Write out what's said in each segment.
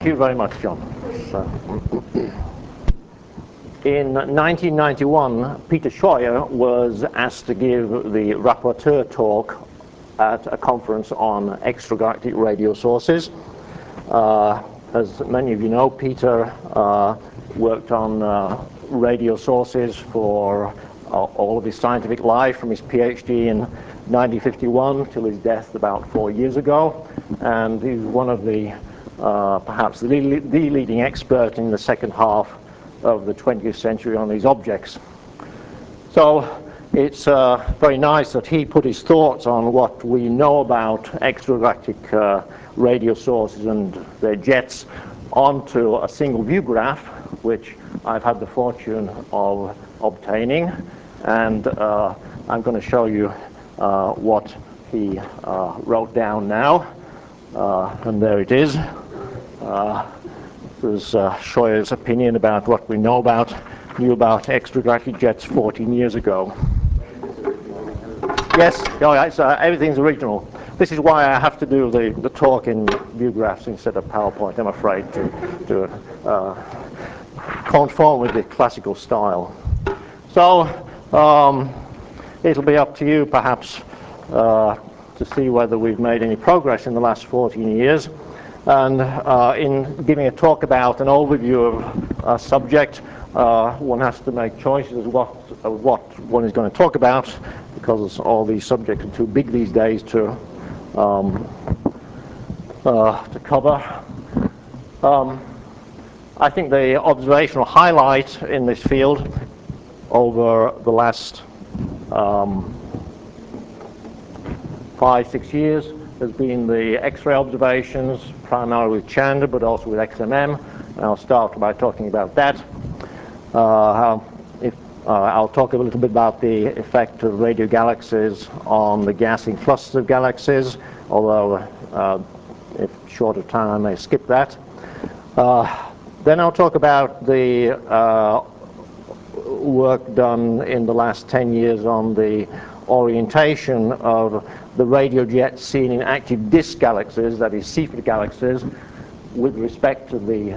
Thank you very much, John. In 1991, Peter Scheuer was asked to give the rapporteur talk at a conference on extragalactic radio sources. As many of you know, Peter worked on radio sources for all of his scientific life, from his PhD in 1951 till his death about 4 years ago, and he's one of the perhaps the leading expert in the second half of the 20th century on these objects. So it's very nice that he put his thoughts on what we know about extragalactic radio sources and their jets onto a single view graph, which I've had the fortune of obtaining, and I'm going to show you what he wrote down now, and there it is. This is Scheuer's opinion about what we knew about extragalactic jets 14 years ago. Yes, everything's original. This is why I have to do the talk in view graphs instead of PowerPoint, I'm afraid, to conform with the classical style. So it'll be up to you, perhaps, to see whether we've made any progress in the last 14 years. And in giving a talk about an overview of a subject, one has to make choices of what one is going to talk about, because all these subjects are too big these days to cover. I think the observational highlight in this field over the last 5-6 years has been the X-ray observations, primarily with Chandra, but also with XMM. And I'll start by talking about that. I'll talk a little bit about the effect of radio galaxies on the gassing clusters of galaxies, although if short of time I may skip that. Then I'll talk about the work done in the last 10 years on the orientation of the radio jets seen in active disk galaxies, that is Seyfert galaxies, with respect to the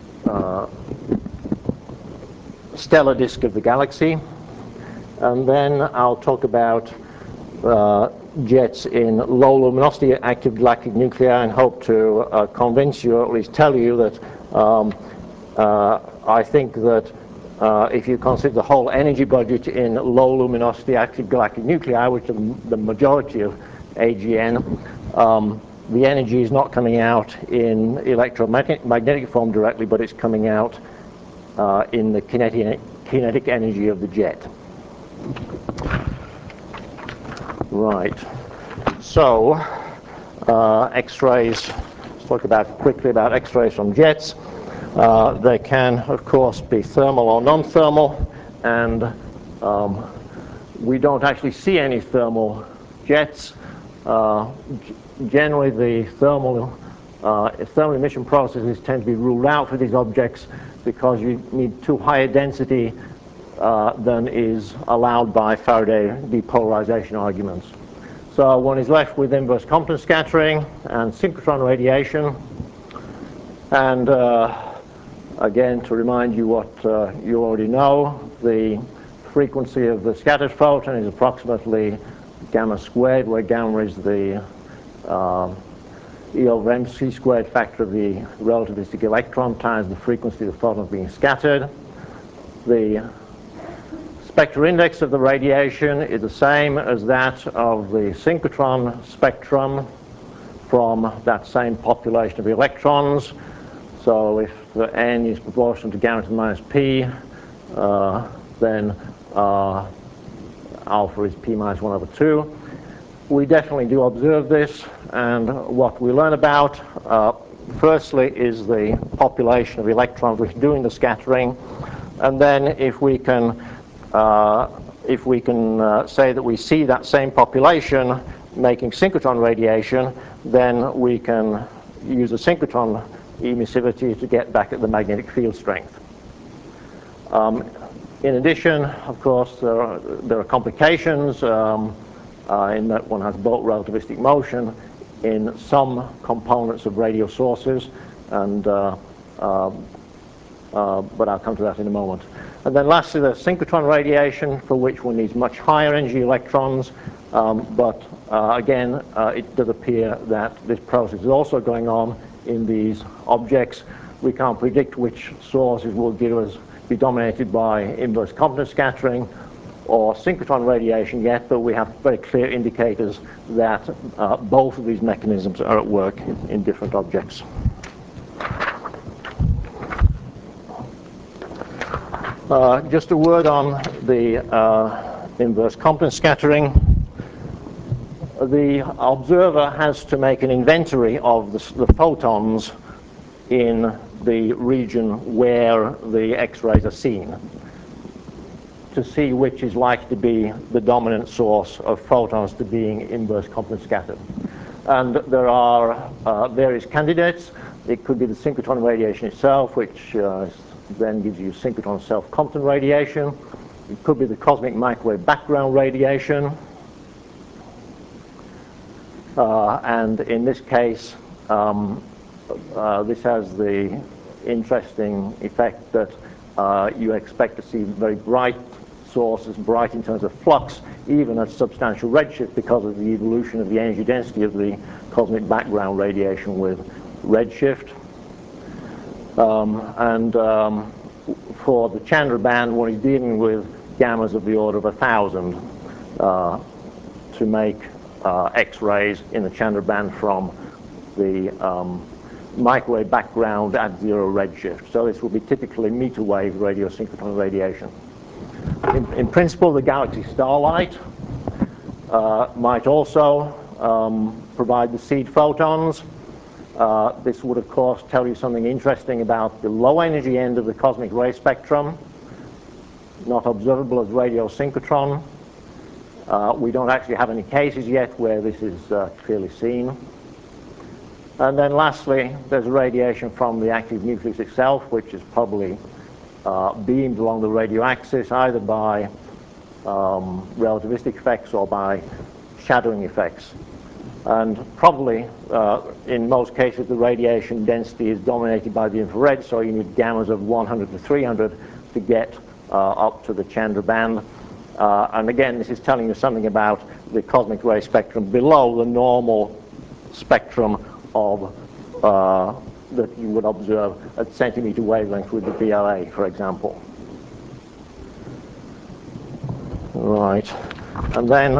stellar disk of the galaxy. And then I'll talk about jets in low luminosity active galactic nuclei, and hope to convince you, or at least tell you, that I think that if you consider the whole energy budget in low luminosity active galactic nuclei, which are the majority of AGN, the energy is not coming out in electromagnetic form directly, but it's coming out in the kinetic energy of the jet. Right. So X-rays. Let's talk quickly about X-rays from jets. They can, of course, be thermal or non-thermal, and we don't actually see any thermal jets. Generally, the thermal emission processes tend to be ruled out for these objects because you need too high a density than is allowed by Faraday depolarization arguments. So one is left with inverse Compton scattering and synchrotron radiation. And again, to remind you what you already know, the frequency of the scattered photon is approximately gamma squared, where gamma is the E over mc squared factor of the relativistic electron times the frequency of the photon being scattered. The spectral index of the radiation is the same as that of the synchrotron spectrum from that same population of electrons. So if the n is proportional to gamma to the minus p, then alpha is p minus 1 over 2. We definitely do observe this, and what we learn about, firstly, is the population of electrons which are doing the scattering, and then if we can say that we see that same population making synchrotron radiation, then we can use the synchrotron emissivity to get back at the magnetic field strength. In addition, of course, there are complications in that one has bulk relativistic motion in some components of radio sources, and but I'll come to that in a moment. And then lastly, there's synchrotron radiation, for which one needs much higher energy electrons, but again, it does appear that this process is also going on in these objects. We can't predict which sources will be dominated by inverse Compton scattering or synchrotron radiation yet, but we have very clear indicators that both of these mechanisms are at work in different objects. Just a word on the inverse Compton scattering. The observer has to make an inventory of the photons in the region where the X-rays are seen, to see which is likely to be the dominant source of photons to being inverse Compton scattered. And there are various candidates. It could be the synchrotron radiation itself, which then gives you synchrotron self-Compton radiation. It could be the cosmic microwave background radiation. And in this case, this has the interesting effect that you expect to see very bright sources, bright in terms of flux, even at substantial redshift, because of the evolution of the energy density of the cosmic background radiation with redshift. For the Chandra band, one is dealing with gammas of the order of 1,000 to make X-rays in the Chandra band from the microwave background at 0 redshift. So this will be typically meter wave radiosynchrotron radiation. In principle, the galaxy starlight might also provide the seed photons. This would, of course, tell you something interesting about the low energy end of the cosmic ray spectrum, not observable as radiosynchrotron. We don't actually have any cases yet where this is clearly seen. And then lastly, there's radiation from the active nucleus itself, which is probably beamed along the radio axis, either by relativistic effects or by shadowing effects. And probably, in most cases, the radiation density is dominated by the infrared, so you need gammas of 100 to 300 to get up to the Chandra band. And again, this is telling you something about the cosmic ray spectrum below the normal spectrum of that you would observe at centimeter wavelength with the VLA, for example. Right, and then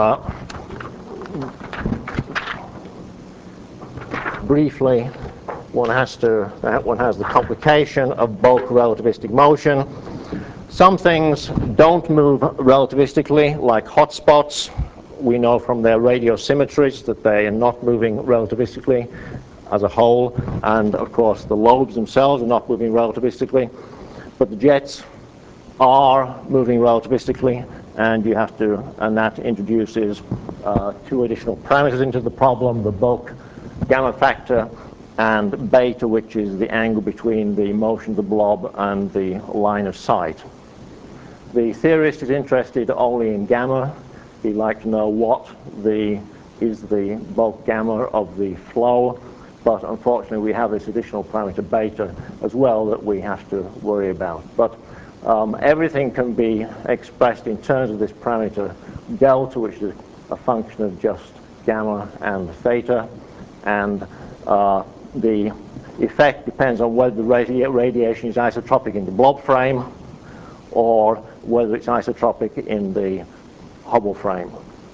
briefly, one has the complication of bulk relativistic motion. Some things don't move relativistically, like hotspots. We know from their radiosymmetries that they are not moving relativistically as a whole, and of course the lobes themselves are not moving relativistically, but the jets are moving relativistically, and you have to, and that introduces two additional parameters into the problem: the bulk gamma factor and beta, which is the angle between the motion of the blob and the line of sight. The theorist is interested only in gamma. He'd like to know what is the bulk gamma of the flow, but unfortunately we have this additional parameter beta as well that we have to worry about. But everything can be expressed in terms of this parameter delta, which is a function of just gamma and theta, and the effect depends on whether the radiation is isotropic in the blob frame or whether it's isotropic in the Hubble frame,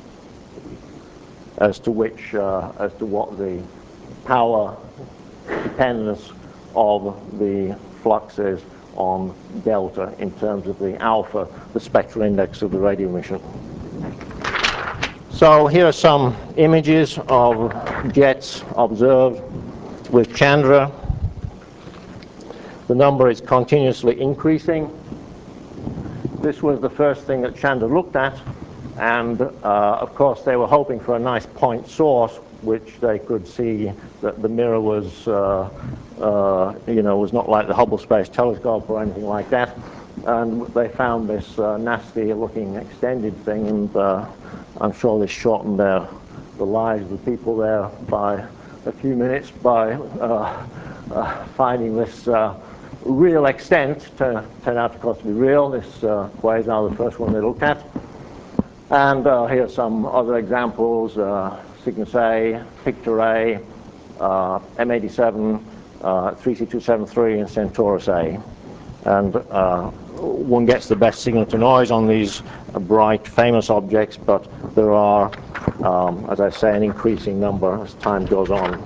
as to what the power dependence of the flux is on delta in terms of the alpha, the spectral index of the radio emission. So here are some images of jets observed with Chandra. The number is continuously increasing. This was the first thing that Chandra looked at, and of course they were hoping for a nice point source which they could see that the mirror was was not like the Hubble Space Telescope or anything like that, and they found this nasty looking extended thing, and I'm sure this shortened the lives of the people there by a few minutes by finding this real extent turned out, of course, to be real. This quasar, the first one they looked at. And here's some other examples: Cygnus A, Pictor A, M87, 3C273, and Centaurus A. And one gets the best signal to noise on these bright, famous objects, but there are, as I say, an increasing number as time goes on.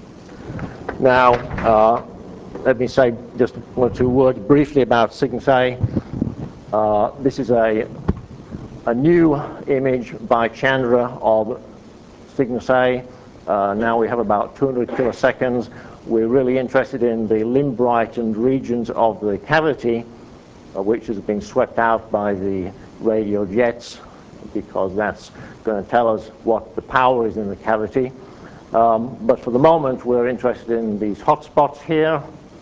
Now, let me say just one or two words briefly about Cygnus A. This is a new image by Chandra of Cygnus A. Now we have about 200 kiloseconds. We're really interested in the limb-brightened regions of the cavity, which has been swept out by the radio jets, because that's going to tell us what the power is in the cavity. But for the moment, we're interested in these hotspots here.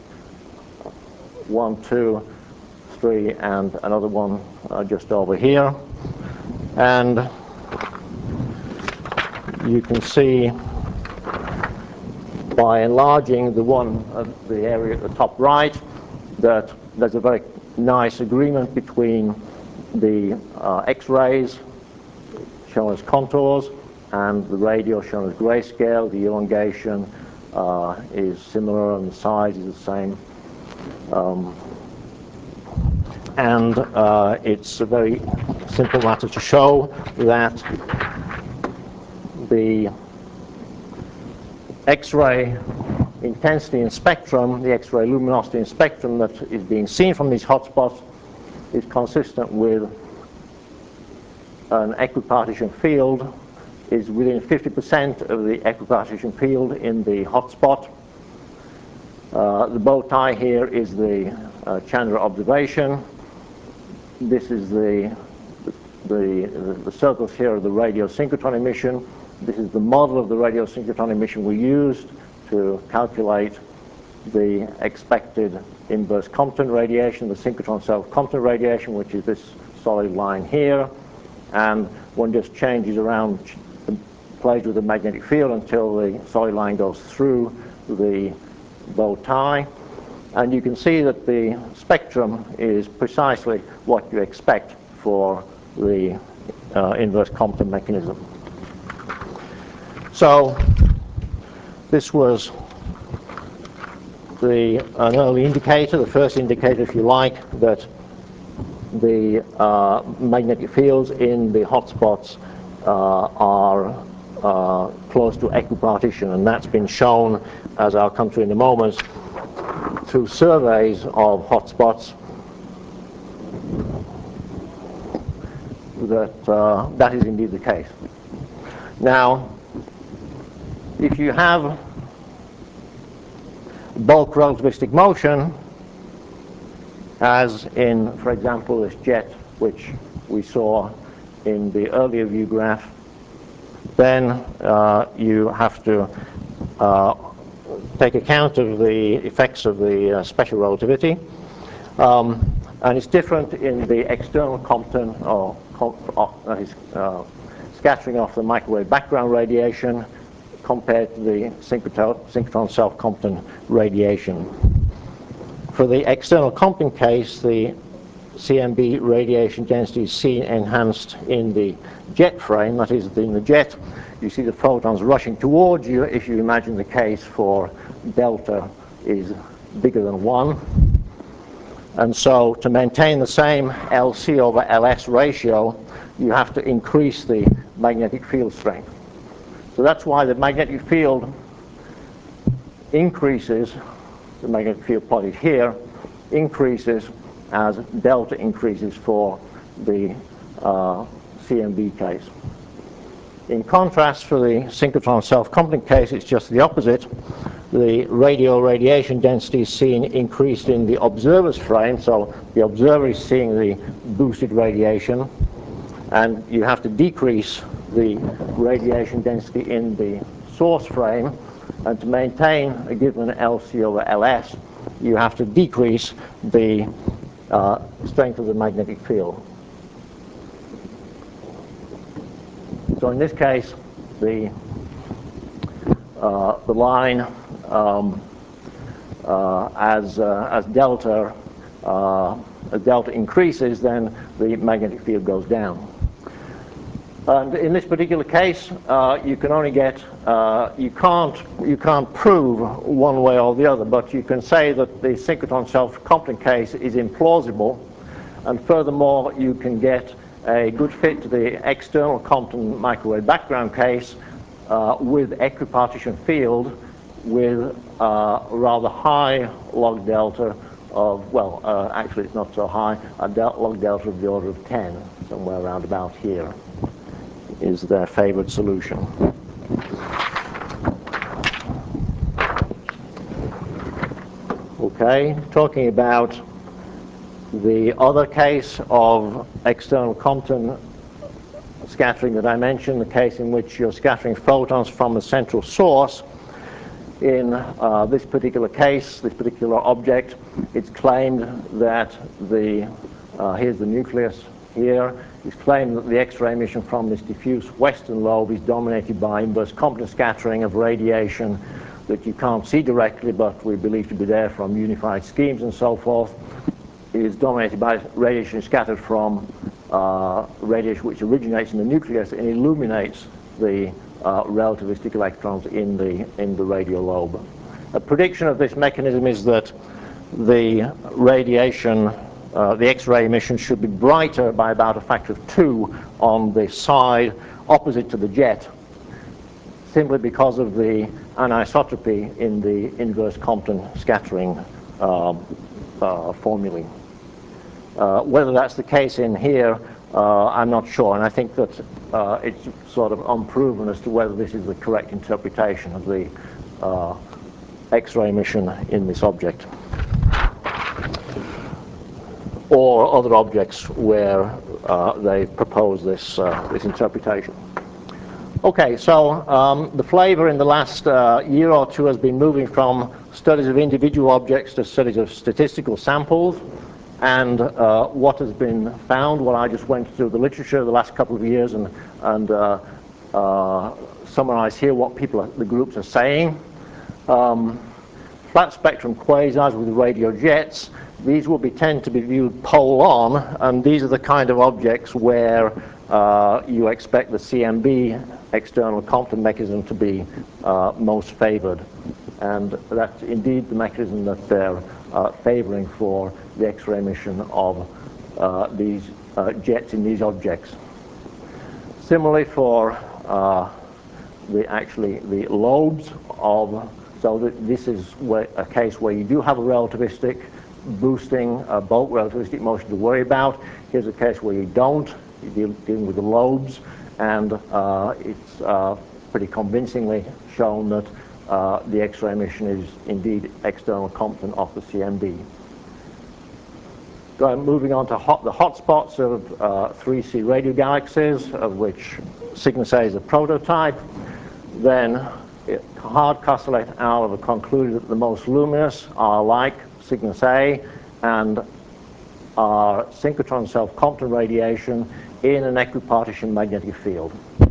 1, 2, 3, and another one just over here. And you can see by enlarging the area at the top right that there's a very nice agreement between the X-rays shown as contours and the radio shown as grayscale. The elongation is similar and the size is the same. It's a very simple matter to show that the X-ray intensity in spectrum, the X-ray luminosity in spectrum that is being seen from these hotspots is consistent with an equipartition field, is within 50% of the equipartition field in the hotspot. The bow tie here is the Chandra observation. This is the circles here are the radio synchrotron emission. This is the model of the radio synchrotron emission we used to calculate the expected inverse Compton radiation, the synchrotron self-Compton radiation, which is this solid line here. And one just changes around, plays with the magnetic field until the solid line goes through the bow tie. And you can see that the spectrum is precisely what you expect for the inverse Compton mechanism. So this was an early indicator, the first indicator, if you like, that the magnetic fields in the hotspots are close to equipartition, and that's been shown, as I'll come to in a moment, through surveys of hotspots that that is indeed the case. Now, if you have bulk relativistic motion, as in, for example, this jet which we saw in the earlier view graph, then you have to take account of the effects of the special relativity. And it's different in the external Compton, or that is scattering off the microwave background radiation, compared to the synchrotron self-Compton radiation. For the external Compton case, the CMB radiation density is seen enhanced in the jet frame. That is, in the jet, you see the photons rushing towards you if you imagine the case for delta is bigger than 1. And so to maintain the same LC over LS ratio, you have to increase the magnetic field strength. So that's why the magnetic field increases, the magnetic field plotted here, increases as delta increases for the CMB case. In contrast, for the synchrotron self-Compton case, it's just the opposite. The radio radiation density is seen increased in the observer's frame, so the observer is seeing the boosted radiation, and you have to decrease the radiation density in the source frame, and to maintain a given LC over LS, you have to decrease the strength of the magnetic field. So in this case, the line as delta increases, then the magnetic field goes down. And in this particular case, you can only get, you can't prove one way or the other, but you can say that the synchrotron self-Compton case is implausible, and furthermore, you can get a good fit to the external Compton microwave background case with equipartition field with rather high log delta of, well, actually it's not so high, a log delta of the order of 10, somewhere around about here is their favored solution. Okay, talking about the other case of external Compton scattering that I mentioned, the case in which you're scattering photons from a central source. In this particular case, this particular object, it's claimed that here's the nucleus here. It's claimed that the X-ray emission from this diffuse western lobe is dominated by inverse Compton scattering of radiation that you can't see directly, but we believe to be there from unified schemes and so forth. It is dominated by radiation scattered from radiation which originates in the nucleus and illuminates the relativistic electrons in the radial lobe. A prediction of this mechanism is that the radiation, the X-ray emission should be brighter by about a factor of 2 on the side opposite to the jet, simply because of the anisotropy in the inverse Compton scattering formulae. Whether that's the case in here, I'm not sure, and I think that it's sort of unproven as to whether this is the correct interpretation of the X-ray emission in this object, or other objects where they propose this interpretation. Okay, so the flavor in the last year or two has been moving from studies of individual objects to studies of statistical samples. And what has been found, well, I just went through the literature the last couple of years and summarize here what the groups are saying. Flat spectrum quasars with radio jets, these will tend to be viewed pole on, and these are the kind of objects where you expect the CMB external Compton mechanism to be most favored. And that's indeed the mechanism that they're favoring for the X-ray emission of these jets in these objects. Similarly for the lobes of, so that this is a case where you do have a relativistic boosting, bulk relativistic motion to worry about. Here's a case where you don't. You're dealing with the lobes, and it's pretty convincingly shown that the X-ray emission is indeed external Compton off the CMB. Moving on to the hotspots of 3C radio galaxies, of which Cygnus A is a prototype. Then Hardcastle et al. Have concluded that the most luminous are like Cygnus A and are synchrotron self-Compton radiation in an equipartition magnetic field.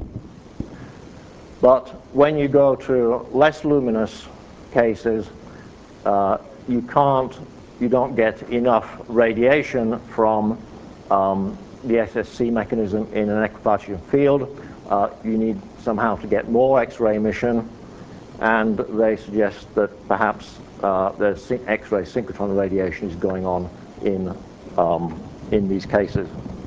But when you go to less luminous cases, you don't get enough radiation from the SSC mechanism in an equipartition field. You need somehow to get more X-ray emission, and they suggest that perhaps there's X-ray synchrotron radiation is going on in these cases.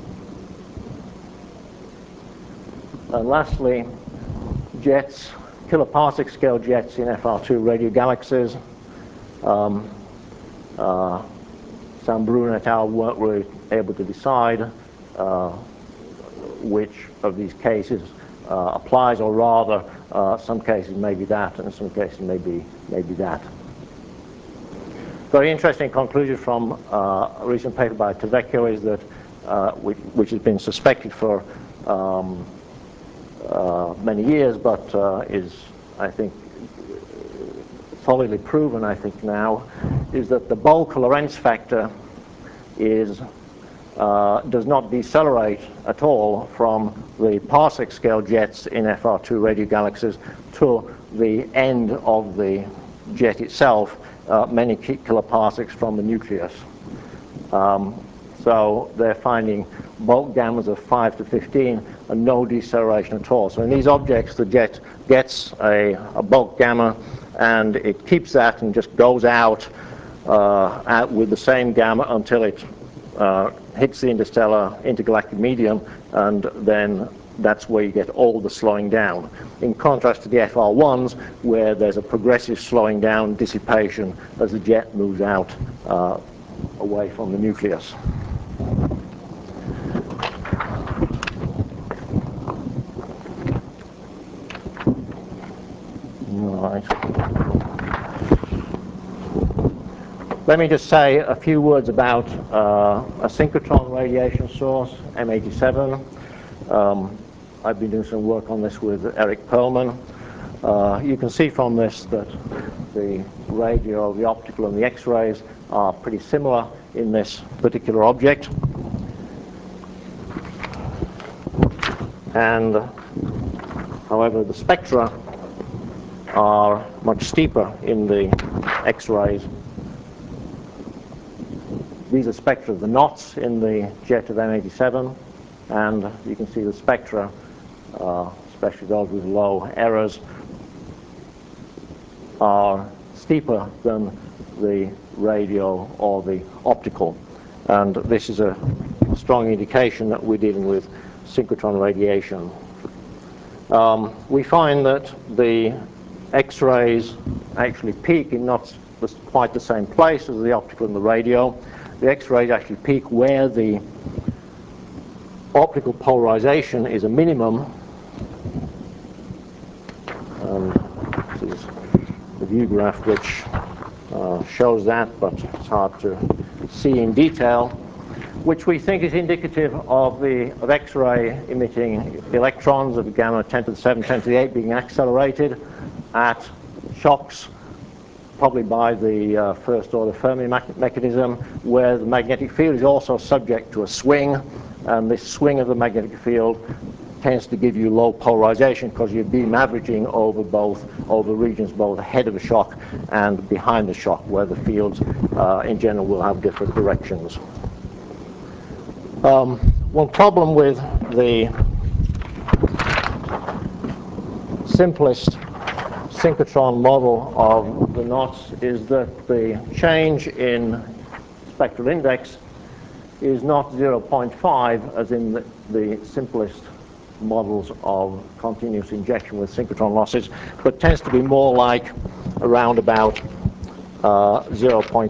And lastly, jets, kiloparsec scale jets in FR2 radio galaxies. Sambrun et al. Weren't really able to decide which of these cases applies, or rather, some cases may be that, and some cases may be that. Very interesting conclusion from a recent paper by Tavecchio is that, which has been suspected for many years, but is, I think, solidly proven, I think now, is that the bulk Lorentz factor does not decelerate at all from the parsec scale jets in FR2 radio galaxies to the end of the jet itself, many kiloparsecs from the nucleus. So they're finding bulk gammas of 5 to 15 and no deceleration at all. So in these objects, the jet gets a bulk gamma and it keeps that and just goes out with the same gamma until it hits the intergalactic medium, and then that's where you get all the slowing down. In contrast to the FR1s, where there's a progressive slowing down, dissipation, as the jet moves out away from the nucleus. Right. Let me just say a few words about a synchrotron radiation source, M87. I've been doing some work on this with Eric Perlman. You can see from this that the radio, the optical, and the X-rays are pretty similar in this particular object. And however, the spectra are much steeper in the X-rays. These are spectra of the knots in the jet of M87, and you can see the spectra, especially those with low errors, are steeper than the radio or the optical. And this is a strong indication that we're dealing with synchrotron radiation. We find that the X-rays actually peak in not quite the same place as the optical and the radio. The X-rays actually peak where the optical polarization is a minimum. And this is the view graph which shows that, but it's hard to see in detail, which we think is indicative of X-ray emitting electrons of gamma 10 to the 7, 10 to the 8 being accelerated at shocks, probably by the first order Fermi mechanism, where the magnetic field is also subject to a swing, and this swing of the magnetic field tends to give you low polarization because you're beam averaging over regions both ahead of the shock and behind the shock, where the fields in general will have different directions. One problem with the simplest synchrotron model of the knots is that the change in spectral index is not 0.5 as in the simplest models of continuous injection with synchrotron losses, but tends to be more like around about 0.7,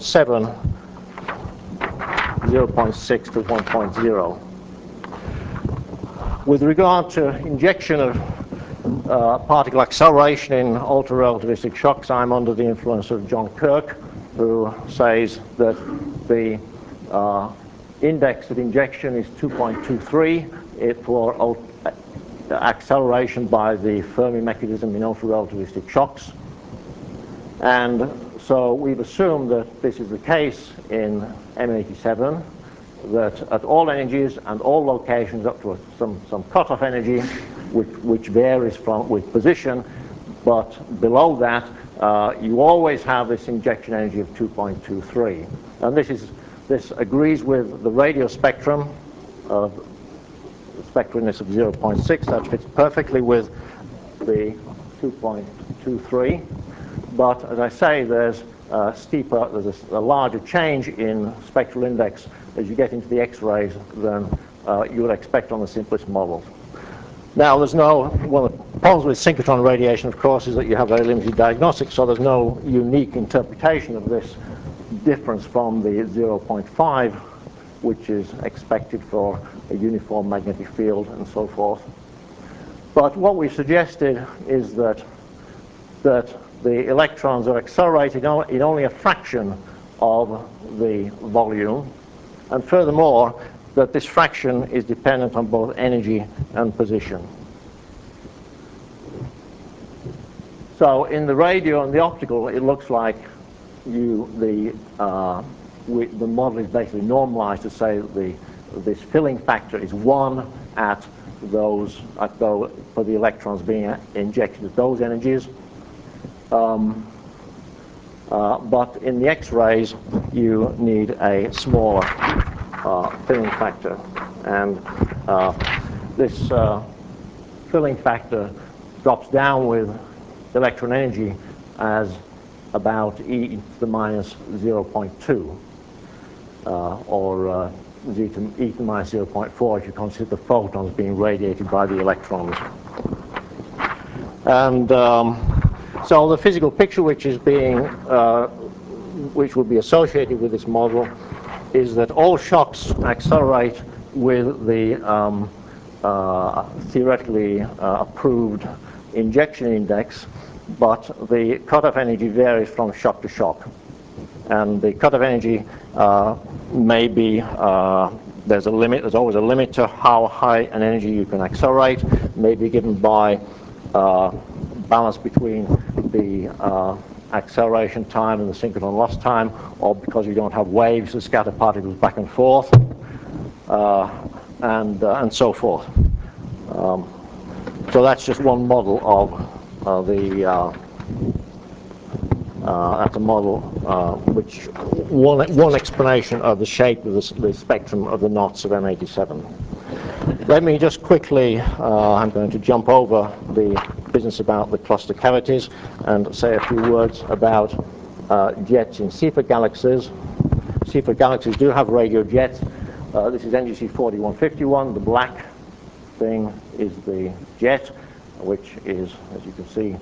0.6 to 1.0. With regard to injection of particle acceleration in ultra-relativistic shocks, I'm under the influence of John Kirk, who says that the index of injection is 2.23 for acceleration by the Fermi mechanism in ultra-relativistic shocks. And so we've assumed that this is the case in M87, that at all energies and all locations up to some cutoff energy, which varies with position, but below that you always have this injection energy of 2.23. And this agrees with the radio spectrum of spectralness of 0.6. That fits perfectly with the 2.23. But as I say, there's a larger change in spectral index as you get into the X-rays than you would expect on the simplest models. Now, one of the problems with synchrotron radiation, of course, is that you have very limited diagnostics, so there's no unique interpretation of this difference from the 0.5, which is expected for a uniform magnetic field and so forth. But what we suggested is that the electrons are accelerated in only a fraction of the volume, and furthermore, that this fraction is dependent on both energy and position. So in the radio and the optical, it looks like the model is basically normalized to say that this filling factor is 1 for the electrons being injected at those energies. But in the X-rays, you need a smaller filling factor. And this filling factor drops down with electron energy as about e to the minus 0.2, or e to the minus 0.4 if you consider the photons being radiated by the electrons. And so the physical picture which is being, which would be associated with this model is that all shocks accelerate with the theoretically approved injection index, but the cutoff energy varies from shock to shock. And the cutoff energy may be, there's a limit, there's always a limit to how high an energy you can accelerate, may be given by balance between the acceleration time and the synchronous loss time, or because you don't have waves that scatter particles back and forth, and so forth. So that's just one model of that's a model which one explanation of the shape of the spectrum of the knots of M87. Let me just quickly, I'm going to jump over the business about the cluster cavities and say a few words about jets in Seyfert galaxies. Seyfert galaxies do have radio jets. This is NGC 4151. The black thing is the jet, which is, as you can see,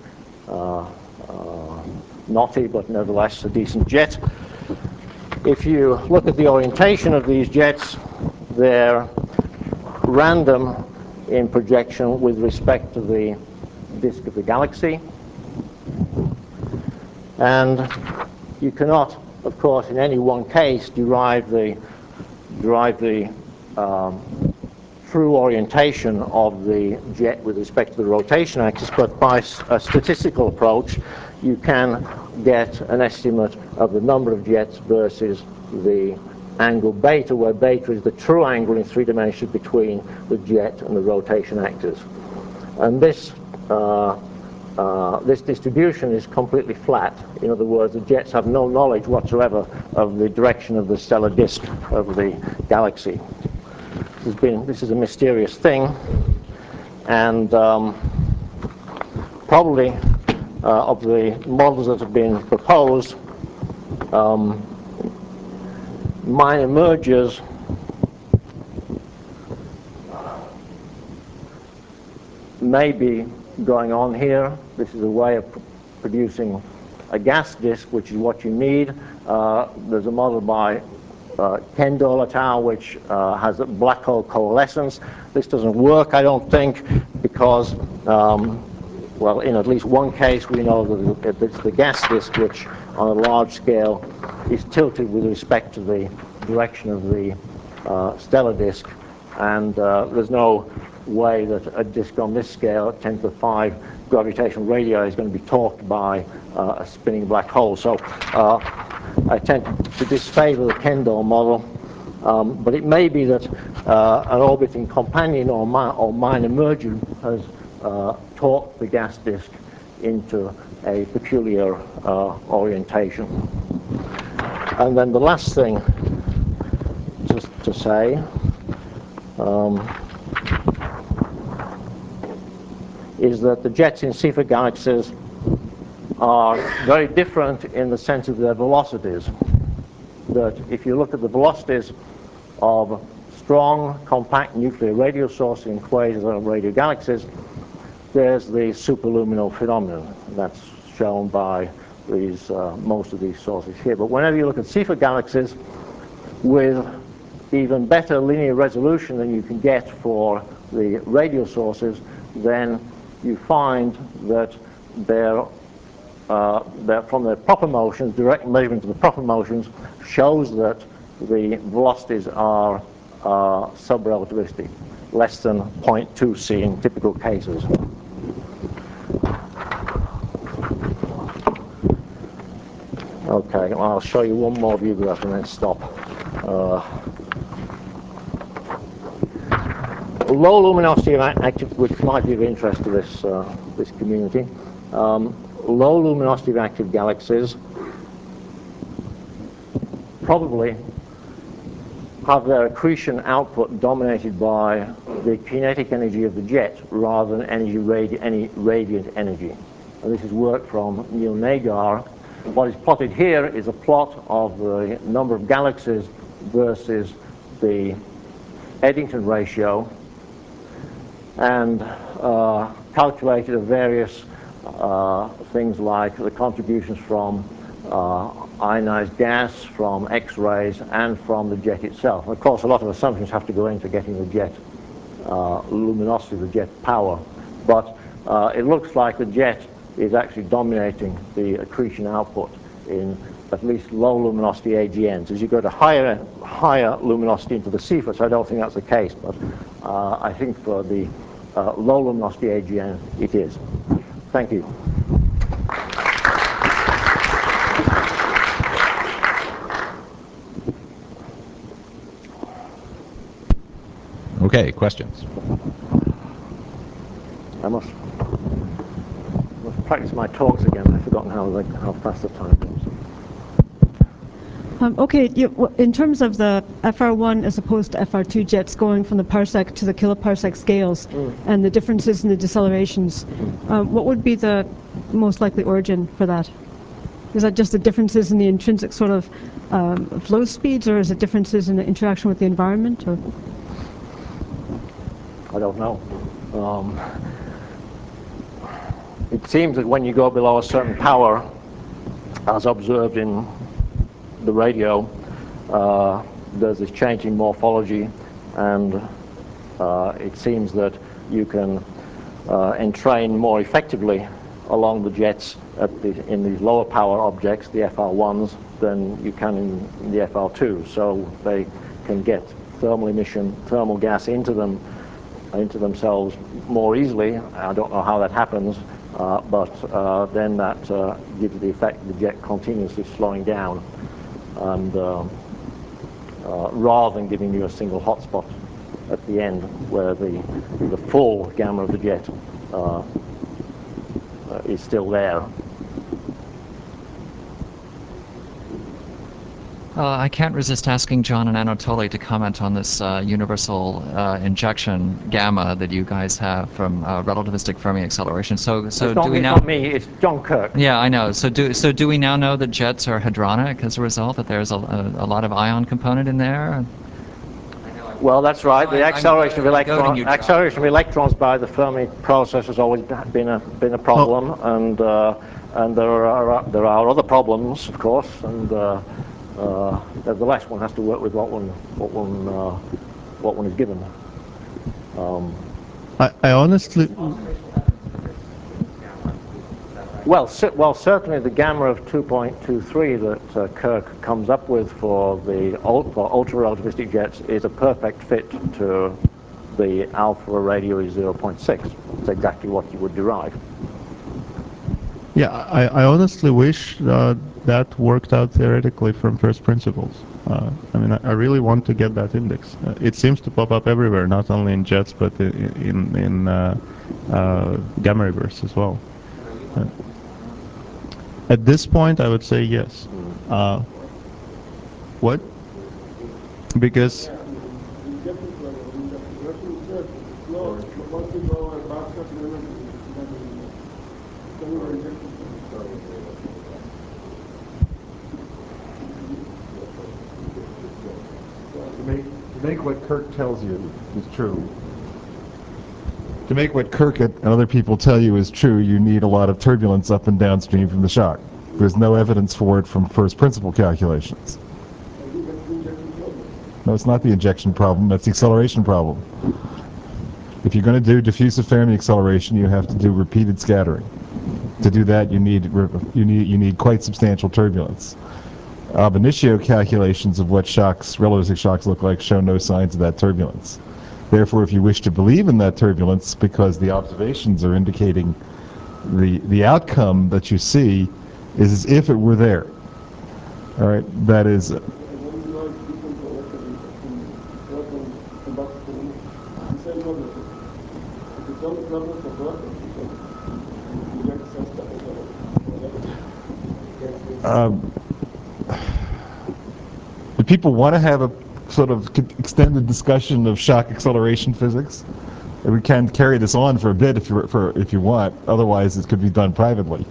knotty, but nevertheless a decent jet. If you look at the orientation of these jets, they're random in projection with respect to the disk of the galaxy. And you cannot, of course, in any one case derive the true orientation of the jet with respect to the rotation axis, but by a statistical approach you can get an estimate of the number of jets versus the angle beta, where beta is the true angle in 3 dimensions between the jet and the rotation axis. And this this distribution is completely flat. In other words, the jets have no knowledge whatsoever of the direction of the stellar disk of the galaxy. This is a mysterious thing, and probably of the models that have been proposed, minor mergers may be going on here. This is a way of producing a gas disk, which is what you need. There's a model by Kendall et al., which has a black hole coalescence. This doesn't work, I don't think, because, well, in at least one case, we know that it's the gas disk which, on a large scale, is tilted with respect to the direction of the stellar disk, and there's no way that a disk on this scale at 10 to the 5 gravitational radii is going to be torqued by a spinning black hole. So I tend to disfavor the Kendall model, but it may be that an orbiting companion or minor merger has torqued the gas disk into a peculiar orientation. And then the last thing just to say is that the jets in Seyfert galaxies are very different in the sense of their velocities. That if you look at the velocities of strong, compact nuclear radio sources in quasar radio galaxies, there's the superluminal phenomenon. That's shown by these most of these sources here. But whenever you look at Seyfert galaxies with even better linear resolution than you can get for the radio sources, then you find that they're from their proper motions, direct measurement of the proper motions shows that the velocities are subrelativistic, less than 0.2 c in typical cases. Okay, well, I'll show you one more view graph and then stop. Low luminosity active, which might be of interest to this this community. Low luminosity of active galaxies probably have their accretion output dominated by the kinetic energy of the jet rather than any radiant energy. And this is work from Neil Nagar. What is plotted here is a plot of the number of galaxies versus the Eddington ratio, and calculated various things like the contributions from ionized gas, from X-rays, and from the jet itself. Of course, a lot of assumptions have to go into getting the jet luminosity, the jet power, but it looks like the jet is actually dominating the accretion output in at least low luminosity AGNs. As you go to higher luminosity into the CFUS, I don't think that's the case, but I think for the low luminosity AGN, it is. Thank you. Okay, questions? I must practice my talks again. I've forgotten how fast the time goes. Okay, in terms of the FR1 as opposed to FR2 jets going from the parsec to the kiloparsec scales and the differences in the decelerations, what would be the most likely origin for that? Is that just the differences in the intrinsic sort of flow speeds, or is it differences in the interaction with the environment? Or? I don't know. It seems that when you go below a certain power, as observed in the radio, there's this change in morphology, and it seems that you can entrain more effectively along the jets in these lower power objects, the FR1s, than you can in the FR2. So they can get thermal emission, thermal gas into themselves more easily. I don't know how that happens, but then that gives the effect of the jet continuously slowing down, and rather than giving you a single hotspot at the end where the full gamma of the jet is still there. I can't resist asking John and Anatoly to comment on this universal injection gamma that you guys have from relativistic Fermi acceleration. So do we now? It's not me. It's John Kirk. Yeah, I know. So do we now know that jets are hadronic as a result? That there's a lot of ion component in there? Well, that's right. The acceleration of electrons by the Fermi process has always been a problem, and there are other problems, of course, and nevertheless, one has to work with what one is given. I honestly. Well, certainly the gamma of 2.23 that Kirk comes up with for ultra-relativistic jets is a perfect fit to the alpha radio is 0.6. It's exactly what you would derive. Yeah, I honestly wish that worked out theoretically from first principles. I mean, I really want to get that index. It seems to pop up everywhere, not only in jets, but in gamma reverse as well. At this point, I would say yes. What? Because to make what Kirk tells you is true. To make what Kirk and other people tell you is true, you need a lot of turbulence up and downstream from the shock. There's no evidence for it from first principle calculations. No, it's not the injection problem, that's the acceleration problem. If you're going to do diffusive Fermi acceleration, you have to do repeated scattering. To do that, you need quite substantial turbulence. Ab initio calculations of what relativistic shocks look like show no signs of that turbulence. Therefore, if you wish to believe in that turbulence, because the observations are indicating the outcome that you see is as if it were there. All right, that is. if people want to have a sort of extended discussion of shock acceleration physics, we can carry this on for a bit if you want. Otherwise, it could be done privately.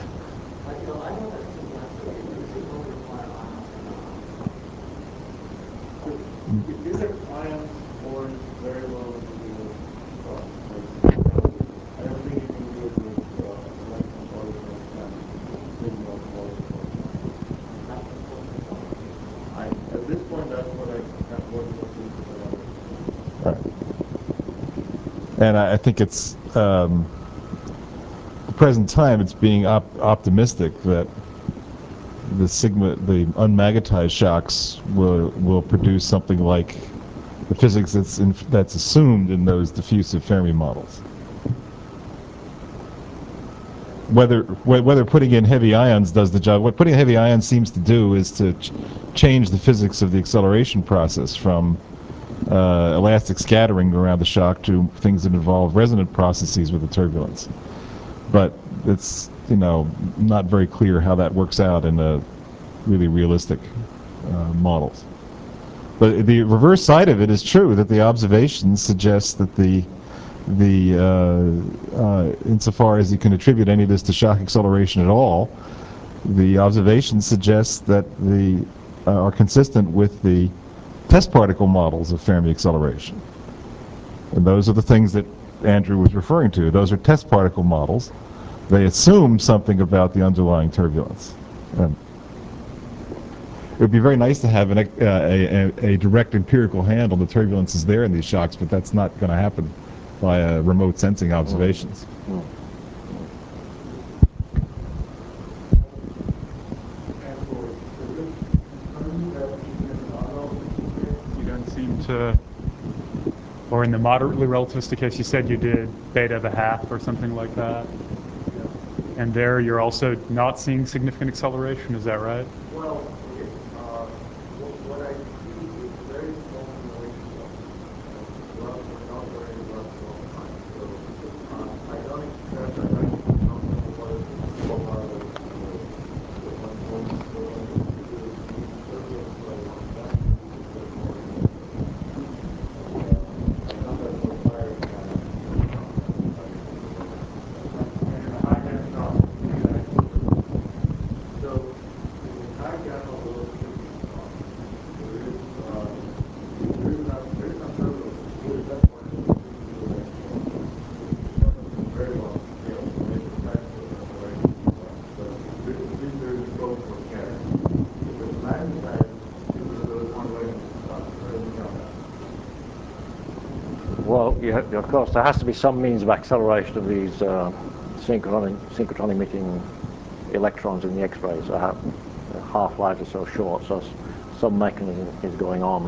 And I think it's at the present time it's being optimistic that the unmagnetized shocks will produce something like the physics that's assumed in those diffusive Fermi models. Whether putting in heavy ions does the job. What putting heavy ions seems to do is to change the physics of the acceleration process from elastic scattering around the shock to things that involve resonant processes with the turbulence. But it's not very clear how that works out in really realistic models. But the reverse side of it is true, that the observations suggest that insofar as you can attribute any of this to shock acceleration at all, the observations suggest that are consistent with the test particle models of Fermi acceleration. And those are the things that Andrew was referring to. Those are test particle models. They assume something about the underlying turbulence. And it would be very nice to have a direct empirical handle. The turbulence is there in these shocks, but that's not going to happen via remote sensing observations. Or in the moderately relativistic case, you said you did beta of a half or something like that. And there you're also not seeing significant acceleration, is that right? Well, what I see is very small simulations of not very long time. So I don't expect something was Well, of course, there has to be some means of acceleration of these synchrotron emitting electrons in the X-rays. Half-lives are so short, so some mechanism is going on.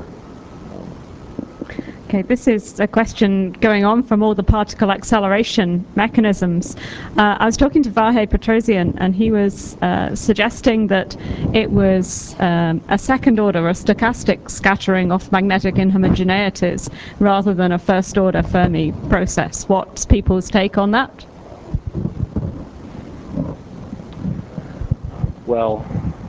Okay, this is a question going on from all the particle acceleration mechanisms. I was talking to Vahe Petrosian, and he was suggesting that it was a second order, a stochastic scattering of magnetic inhomogeneities, rather than a first order Fermi process. What's people's take on that? Well,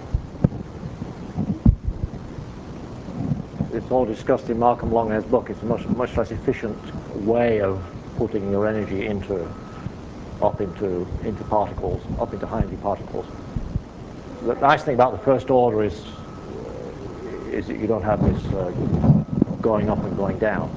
it's all discussed in Malcolm Longhair's book. It's a much less efficient way of putting your energy up into particles, up into high energy particles. The nice thing about the first order is that you don't have this going up and going down.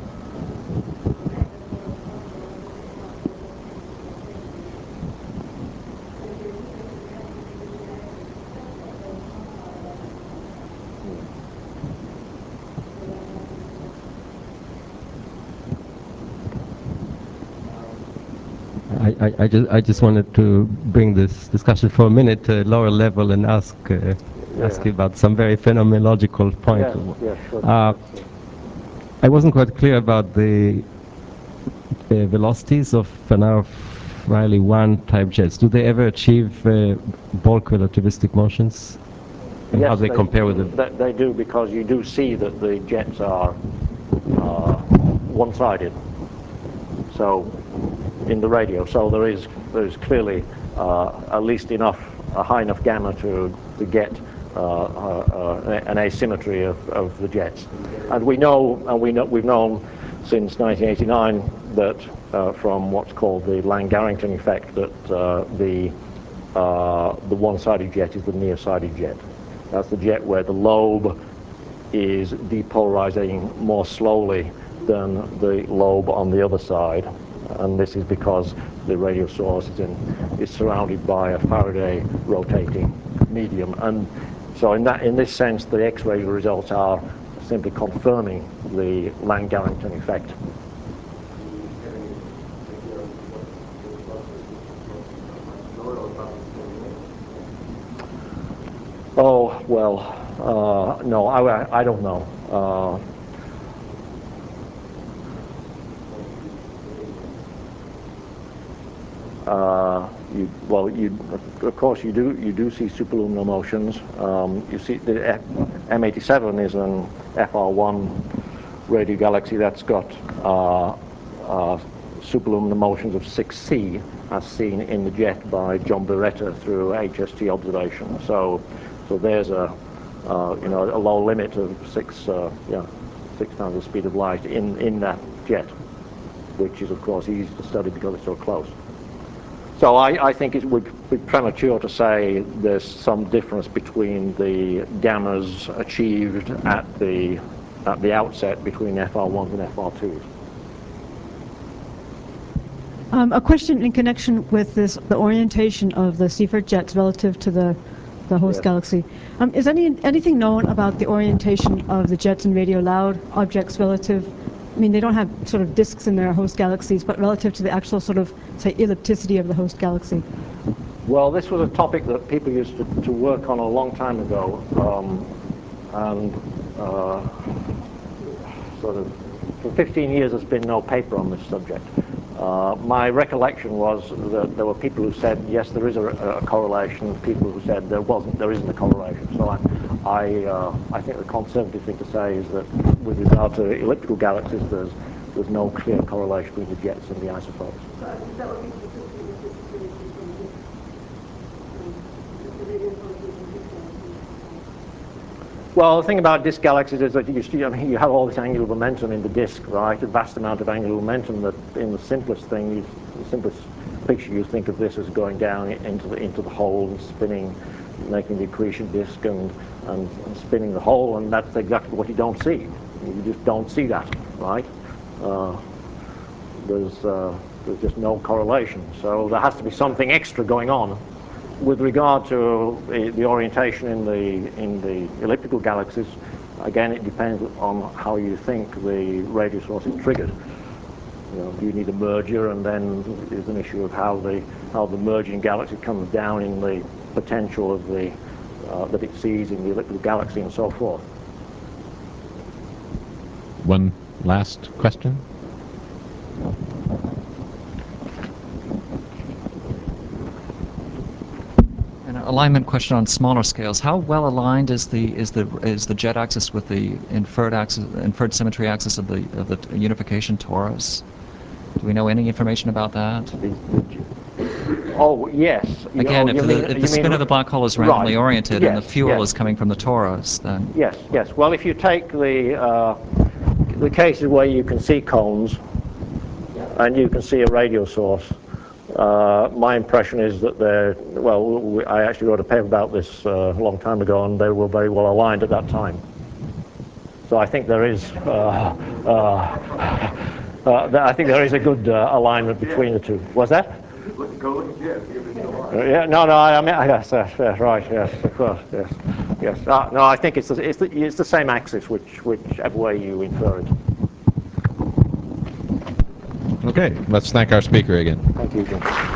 I just wanted to bring this discussion for a minute to a lower level and ask you about some very phenomenological point. Yeah, sure. I wasn't quite clear about the velocities of Riley 1 type jets. Do they ever achieve bulk relativistic motions? And yes, how they compare with them? They do, because you do see that the jets are one-sided. So in the radio, so there is clearly at least a high enough gamma to get an asymmetry of the jets. And we've known since 1989 that from what's called the Lang-Garrington effect that the one-sided jet is the near-sided jet. That's the jet where the lobe is depolarizing more slowly than the lobe on the other side, and this is because the radio source is surrounded by a Faraday rotating medium. And so in this sense, the X-ray results are simply confirming the Lang-Garrington effect. Oh, well, no, I don't know. Of course, you do see superluminal motions. You see the M87 is an FR1 radio galaxy that's got superluminal motions of 6C, as seen in the jet by John Beretta through HST observation. So there's a low limit of 6 times the speed of light in that jet, which is of course easy to study because it's so close. So I think it would be premature to say there's some difference between the gammas achieved at the outset between FR1s and FR2s. A question in connection with the orientation of the Seyfert jets relative to the host galaxy. Is anything known about the orientation of the jets in Radio Loud objects relative? I mean, they don't have sort of disks in their host galaxies, but relative to the actual sort of, say, ellipticity of the host galaxy. Well, this was a topic that people used to work on a long time ago, and sort of for 15 years there's been no paper on this subject. My recollection was that there were people who said yes, there is a correlation, people who said there isn't a correlation. So I think the conservative thing to say is that with regard to elliptical galaxies, there's no clear correlation between the jets and the isotopes. Well, the thing about disk galaxies is that you have all this angular momentum in the disk, right? A vast amount of angular momentum. That in the simplest thing, the simplest picture, you think of this as going down into the hole and spinning, making the accretion disk and spinning the hole, and that's exactly what you don't see. You just don't see that, right? There's just no correlation. So there has to be something extra going on. With regard to the orientation in the elliptical galaxies, again, it depends on how you think the radio source is triggered. Do you need a merger, and then there's an issue of how the merging galaxy comes down in the potential of that it sees in the elliptical galaxy, and so forth. One last question. Alignment question on smaller scales. How well aligned is the jet axis with the inferred symmetry axis of the unification torus? Do we know any information about that? Oh yes. Again, if the spin of the black hole is randomly oriented and the fuel is coming from the torus, then yes. Well, if you take the cases where you can see cones and you can see a radio source. My impression is that I actually wrote a paper about this a long time ago, and they were very well aligned at that time. So I think there is, a good alignment between the two. Was that? Yeah. No. I mean, yes. Right. Yes. Of course. Yes. No. I think it's the same axis, whichever way you infer it. Okay, let's thank our speaker again. Thank you, Jim.